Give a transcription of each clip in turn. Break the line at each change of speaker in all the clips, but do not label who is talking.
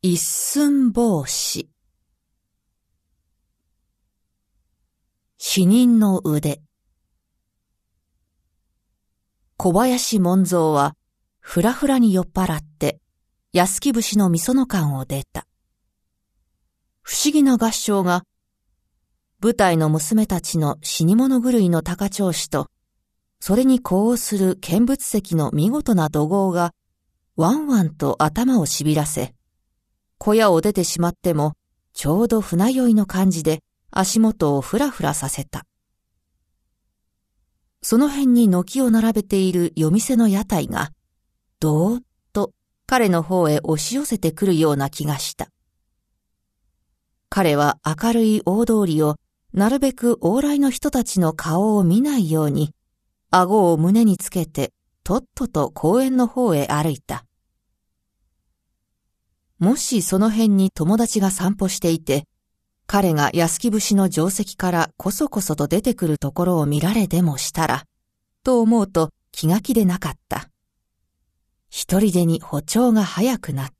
一寸法師。死人の腕。小林門蔵はふらふらに酔っ払って安来節のみその館を出た。不思議な合唱が舞台の娘たちの死に物狂いの高調子とそれに呼応する見物石の見事な怒号がワンワンと頭をしびらせ、小屋を出てしまってもちょうど船酔いの感じで足元をふらふらさせた。その辺に軒を並べている夜店の屋台がどーっと彼の方へ押し寄せてくるような気がした。彼は明るい大通りをなるべく往来の人たちの顔を見ないように顎を胸につけてとっとと公園の方へ歩いた。もしその辺に友達が散歩していて、彼が安来節の定石からこそこそと出てくるところを見られでもしたら、と思うと気が気でなかった。一人でに歩調が速くなった。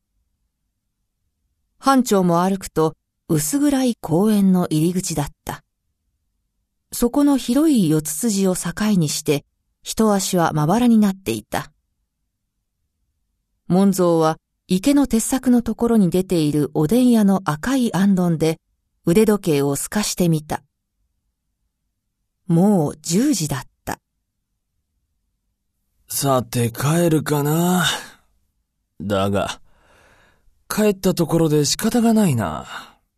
半丁も歩くと薄暗い公園の入り口だった。そこの広い四つ筋を境にして一足はまばらになっていた。門蔵は池の鉄柵のところに出ているおでん屋の赤いあんどんで腕時計を透かしてみた。もう10時だった。
さて帰るかな。だが、帰ったところで仕方がないな。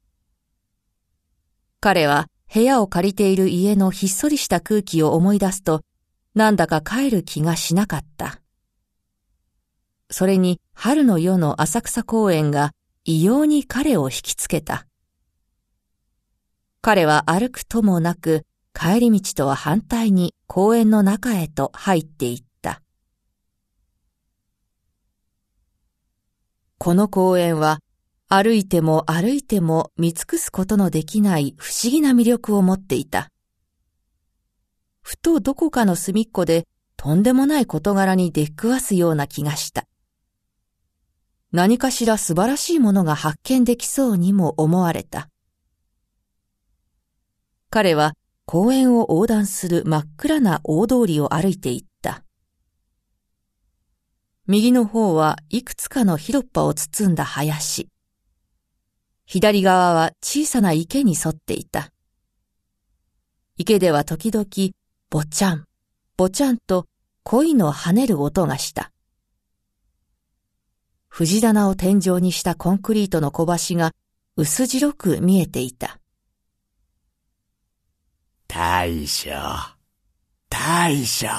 彼は部屋を借りている家のひっそりした空気を思い出すと、なんだか帰る気がしなかった。それに春の夜の浅草公園が異様に彼を引きつけた。彼は歩くともなく帰り道とは反対に公園の中へと入っていった。この公園は歩いても歩いても見尽くすことのできない不思議な魅力を持っていた。ふとどこかの隅っこでとんでもない事柄に出くわすような気がした。何かしら素晴らしいものが発見できそうにも思われた。彼は公園を横断する真っ暗な大通りを歩いていった。右の方はいくつかの広っ端を包んだ林。左側は小さな池に沿っていた。池では時々ぼちゃん、ぼちゃんと鯉の跳ねる音がした。藤棚を天井にしたコンクリートの小橋が薄白く見えていた。
大将、大将。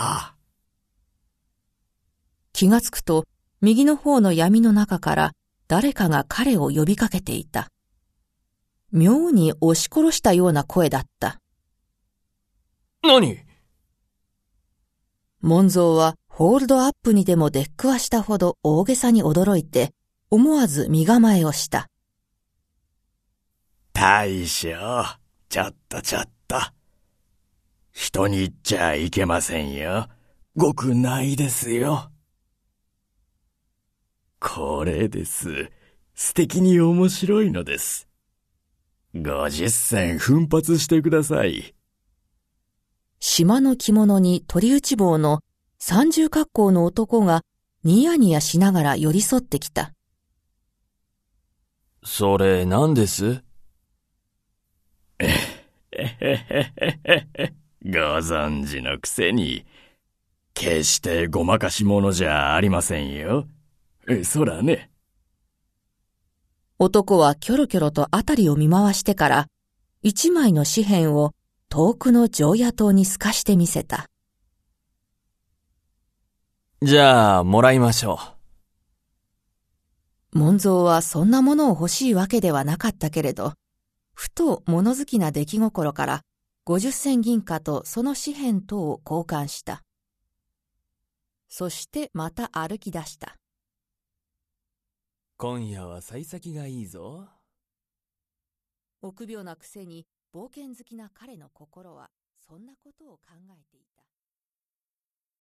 気がつくと右の方の闇の中から誰かが彼を呼びかけていた。妙に押し殺したような声だった。
何？
門蔵はホールドアップにでも出くわしたほど大げさに驚いて、思わず身構えをした。
大将、ちょっと。人に言っちゃいけませんよ。ごくないですよ。これです。素敵に面白いのです。50銭奮発してください。
島の着物に鳥打ち棒の三重格好の男がニヤニヤしながら寄り添ってきた。
それ何です？
ご存知のくせに、決してごまかし者じゃありませんよ。そらね。
男はキョロキョロとあたりを見回してから、一枚の紙片を遠くの常夜灯に透かしてみせた。
じゃあ、もらいましょ
う。門蔵はそんなものを欲しいわけではなかったけれど、ふと物好きな出来心から50銭銀貨とその紙片とを交換した。そしてまた歩き出した。
今夜は幸先がいいぞ。
臆病なくせに冒険好きな彼の心はそんなことを考えていた。